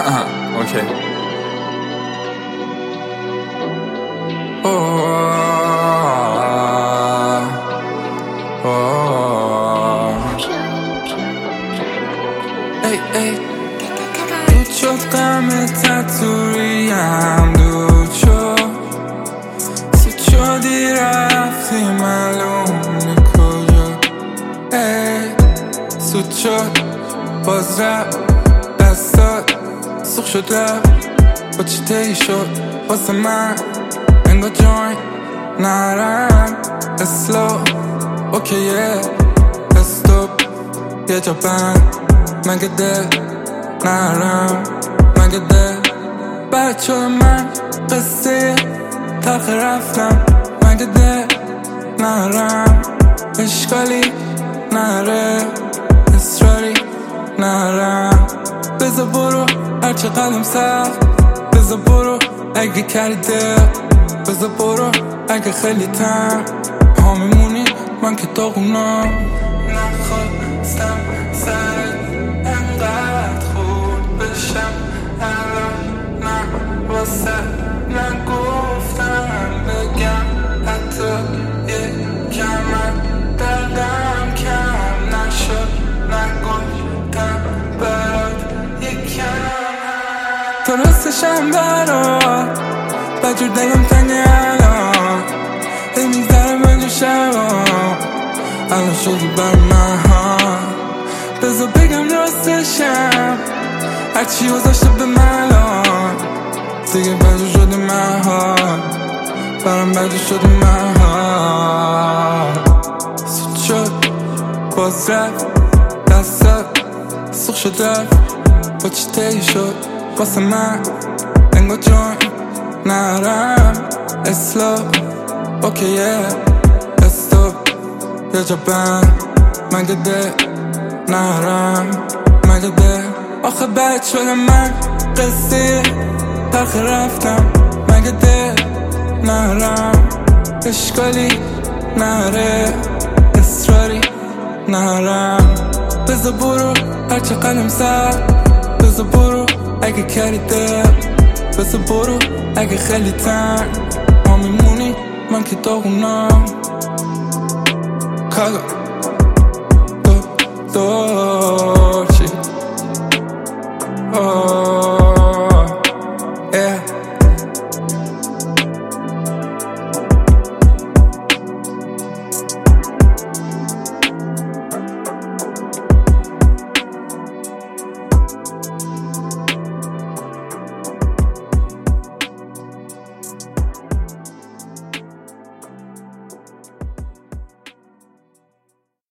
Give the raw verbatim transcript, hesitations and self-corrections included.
اوکی. اوه اوه ای ای دود شد غمت تو ریم، دود شد سود شدی رفتی معلوم نی کجا. ای سود شد باز رفت دستات سوخ شد رفت با چی تی شد واسه من انگار جوین نرم اسلو اوکیه استوب یه جا بند مگه دل نرم مگه دل بچه من قصه تلخ رفتم مگه دل نرم اشکالی نره اصراری نرم بذار برو هرچه قدم سخت بذار برو اگه کردی دل بذار برو اگه خیلی تن ها میمونی من که داغونم نخواستم سرت انقدر خورد بشم الان نه واسه نگفتم بگم حتی یه کمم دردم کم نشد نگفتم برات یکم تو راستشم برات بجور دلم تنگه الان ای میگذره من شبام الان شدی بر من ها بذار بگم راستشم هرچی گذاشته به من الان دیگه بجور شدی من ها برام بجور شدی من ها سود شد باز رفت دستت سوخ شد رفت با چی تی شد واسه من انگار جوین نرم اسلو اوکیه استوب یه جا بند مگه دل نرم مگه دل آخه بد شدم من قصه تلخ رفتم مگه دل نرم اشکالی نره اصراری نرم بذار برو هرچه قدم سخت بذار برو اگه کردی دل بذار برو اگه خیلی تن ها میمونی من که داغونم کالا دو دو